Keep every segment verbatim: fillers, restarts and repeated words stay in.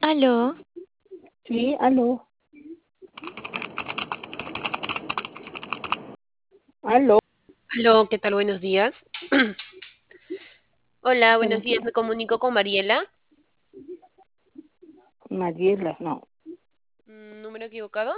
Aló, Sí, aló, aló, Aló, ¿qué tal? Buenos días. Hola, buenos buenos días. días. Me comunico con Mariela. Mariela, no. Mm, ¿Número equivocado?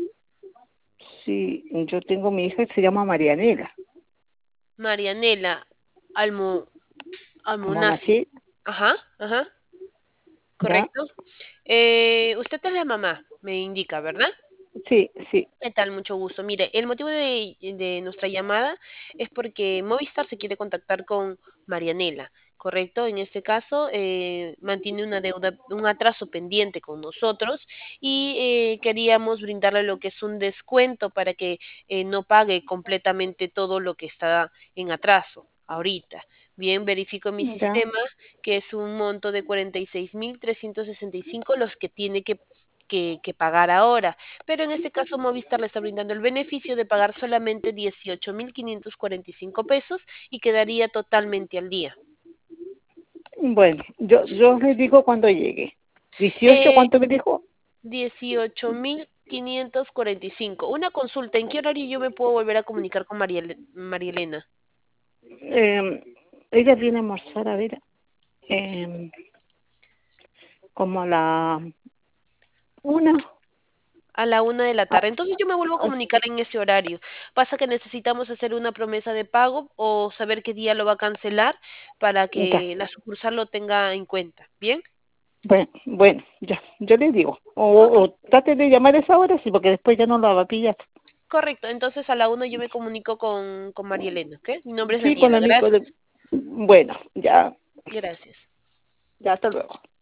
Sí, yo tengo mi hija que se llama Marianela. Marianela Almo, Almonacid. Monacid, Ajá, ajá, ¿ya? correcto. Eh, usted es la mamá, me indica, ¿verdad? Sí, sí, ¿Qué tal? Mucho gusto. Mire, el motivo de, de nuestra llamada es porque Movistar se quiere contactar con Marianela, ¿correcto? En este caso, eh, mantiene una deuda, un atraso pendiente con nosotros y eh, queríamos brindarle lo que es un descuento para que eh, no pague completamente todo lo que está en atraso ahorita. Bien, verifico en mi ya. sistema que es un monto de cuarenta y seis mil trescientos sesenta y cinco los que tiene que, que que pagar ahora, pero en este caso Movistar le está brindando el beneficio de pagar solamente dieciocho mil quinientos cuarenta y cinco pesos y quedaría totalmente al día. Bueno, yo, yo le digo cuando llegue. Dieciocho, Eh, ¿cuánto me dijo? dieciocho mil quinientos cuarenta y cinco. Una consulta, ¿en qué horario yo me puedo volver a comunicar con María, Ele- María Elena? Eh, ella viene a almorzar, a ver, eh, como a la una. A la una de la Ah, tarde. Entonces yo me vuelvo a ah, comunicar en ese horario. Pasa que necesitamos hacer una promesa de pago o saber qué día lo va a cancelar para ya. que la sucursal lo tenga en cuenta. ¿Bien? Bueno, bueno, ya, yo le digo. Ok. O, o trate de llamar a esa hora, sí, porque después ya no la va a pillar. Correcto, entonces a la una yo me comunico con, con María Elena, ¿ok? Mi nombre es Sí, con Daniela, la Nico de... gracias. Bueno, ya, Gracias. ya, hasta luego.